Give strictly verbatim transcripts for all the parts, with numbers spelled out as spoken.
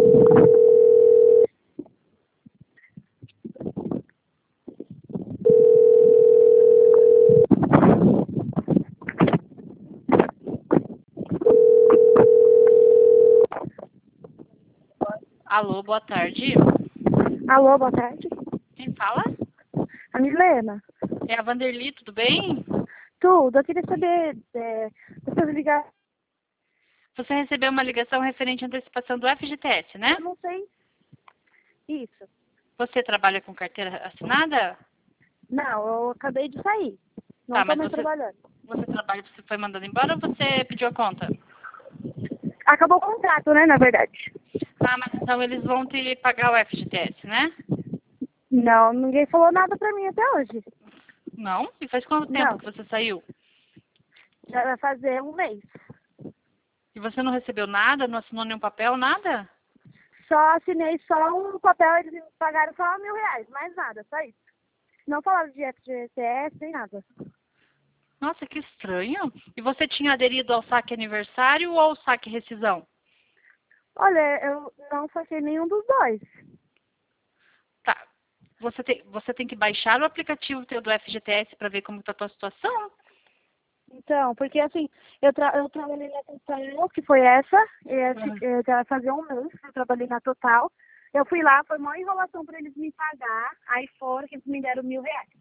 Alô, boa tarde. Alô, boa tarde. Quem fala? A Milena. É a Vanderly, tudo bem? Tudo, eu queria saber, é, se eu ligar, Você recebeu uma ligação referente à antecipação do F G T S, né? eu não sei. Isso. Você trabalha com carteira assinada? Não, eu acabei de sair. Não Tá, estou mas mais você, trabalhando. você trabalha, você foi mandado embora ou você pediu a conta? Acabou o contrato, né, na verdade. Ah, mas então eles vão te pagar o F G T S, né? Não, ninguém falou nada pra mim até hoje. Não? E faz quanto tempo Não, que você saiu? já vai fazer um mês. E você não recebeu nada, não assinou nenhum papel, nada? Só assinei só um papel, eles me pagaram só mil reais, mais nada, só isso. Não falaram de F G T S, nem nada. Nossa, que estranho. E você tinha aderido ao saque aniversário ou ao saque rescisão? Olha, eu não saquei nenhum dos dois. Tá. Você tem, você tem que baixar o aplicativo teu do F G T S para ver como está a tua situação. Então, porque assim, eu, tra eu trabalhei na Total, que foi essa, e esse, Uhum. eh, já fazia um mês que eu trabalhei na Total. Eu fui lá, foi uma enrolação para eles me pagar, aí foram que eles me deram mil reais.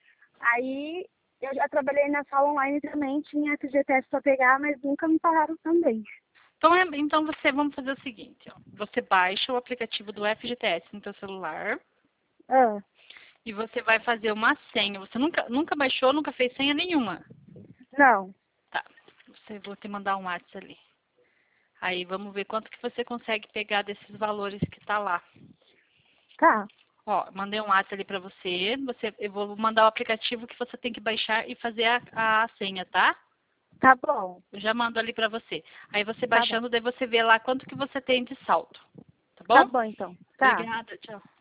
Aí eu já trabalhei na sala online também, tinha F G T S para pegar, mas nunca me pagaram também. Então, é- então você, vamos fazer o seguinte, ó. Você baixa o aplicativo do F G T S no teu celular Ah, e você vai fazer uma senha. Você nunca, nunca baixou, nunca fez senha nenhuma. não, Tá. Você, vou te mandar um WhatsApp ali. Aí vamos ver quanto que você consegue pegar desses valores que tá lá. tá, Ó, mandei um WhatsApp ali pra você. Você. Eu vou mandar o aplicativo que você tem que baixar e fazer a, a senha, tá? tá bom, Eu já mando ali pra você. Aí você tá bom. baixando, daí você vê lá quanto que você tem de saldo. Tá Tá bom? bom então, tá. Obrigada, tchau.